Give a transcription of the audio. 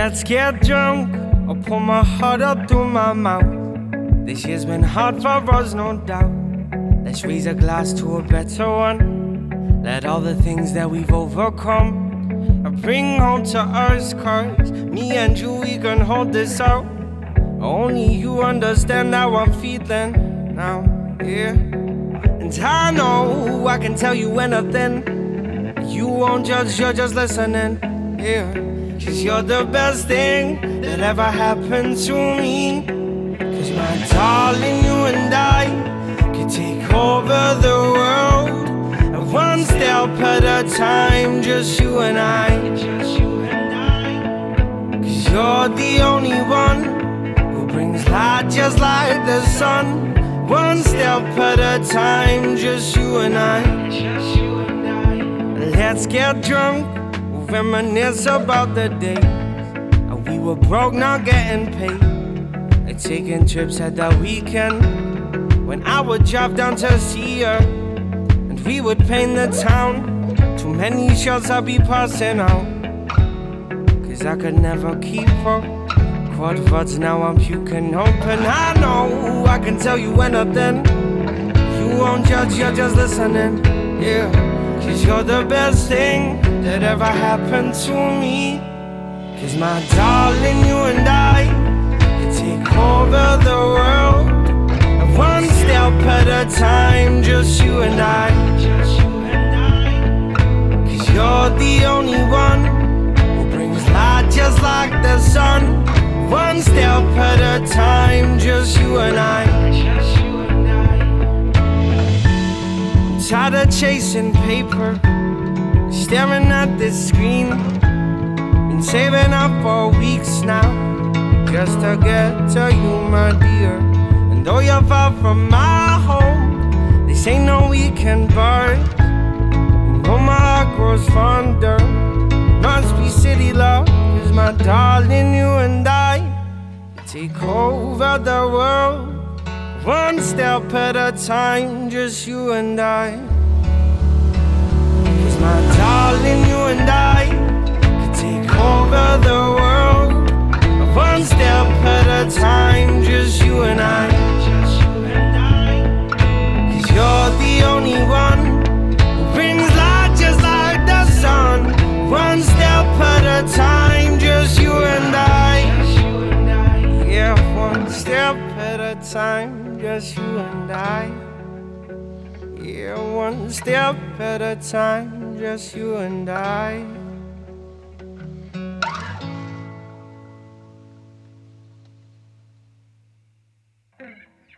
Let's get drunk. I'll pour my heart up through my mouth. This year's been hard for us, no doubt. Let's raise a glass to a better one. Let all the things that we've overcome bring home to us, 'cause me and you, we can hold this out. Only you understand how I'm feeling now, yeah. And I know I can tell you anything. You won't judge, you're just listening, yeah. 'Cause you're the best thing that ever happened to me. 'Cause my darling, you and I could take over the world, and one step at a time, just you and I. 'Cause you're the only one who brings light just like the sun. One step at a time, just you and I. Let's get drunk, reminisce about the days we were broke, not getting paid, like taking trips at the weekend, when I would drive down to see her, and we would paint the town. Too many shots I'd be passing out, 'cause I could never keep up. Quad words, now I'm puking open. I know I can tell you anything. You won't judge, you're just listening, yeah. 'Cause you're the best thing that ever happened to me. 'Cause my darling, you and I can take over the world, and one step at a time, just you and I. 'Cause you're the only one who brings light just like the sun. One step at a time, just you and I. I'm tired of chasing paper, staring at this screen. Been saving up for weeks now, just to get to you, my dear. And though you're far from my home, this ain't no weekend bar. And though my heart grows fonder, must be city love. 'Cause my darling, you and I take over the world, one step at a time, just you and I. 'Cause my darling, you and I can take over the world, one step at a time, just you and I. 'Cause you're the only one who brings light just like the sun. One step at a time, just you and I. Yeah, one step at a time, just you and I. Yeah, one step at a time, just you and I.